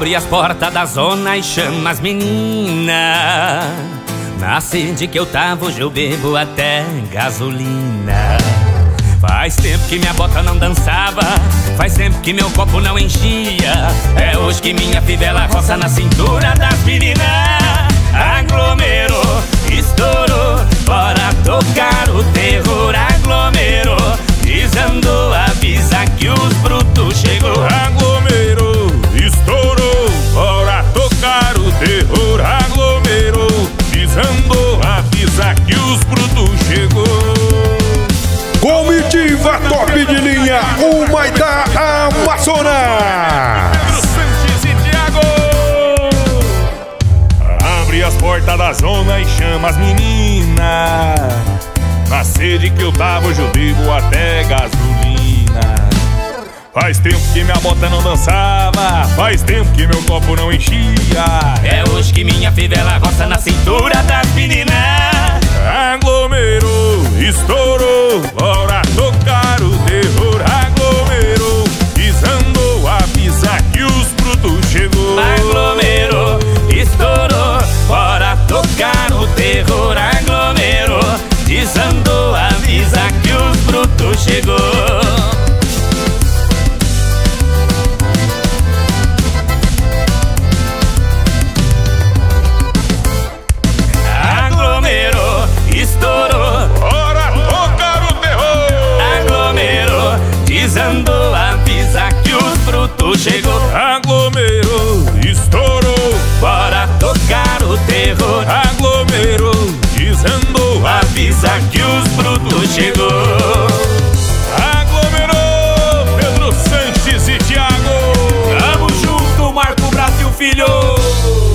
Abre as portas da zona e chama as meninas. Na sede que eu tava, hoje eu bebo até gasolina. Faz tempo que minha bota não dançava, faz tempo que meu copo não enchia. É hoje que minha fivela roça na cintura das meninas. Aglomerou, estourou, bora tocar o terror. Aglomerou, desandou, avisa que os brutos chegou. Aglomerou, estourou, bora tocar o terror. Aglomerou, desandou, avisa que os brutos chegou. Comitiva top de linha, o Maitá Amazonas. Pedro Sanches e Thiago. Abre as portas da zona e chama as meninas. Na sede que eu tava, hoje eu bebo até gasolina. Faz tempo que minha bota não dançava, faz tempo que meu copo não enchia. É hoje que minha fivela roça na cintura das meninas. Aglomerou, estourou, bora tocar o terror. Aglomerou, desandou, avisa que os brutos chegou. Aglomerou, estourou, bora tocar o terror. Aglomerou, desandou, avisa que os brutos chegou. Aglomerou, estourou, bora tocar o terror. Aglomerou, desandou, avisa que os brutos chegou. Aglomerou, estourou, Bora tocar o terror. aglomerou, desandou, Avisa que os brutos chegou. aglomerou. Pedro Sanches e Thiago. Tamo junto, Marco Brasil Filho.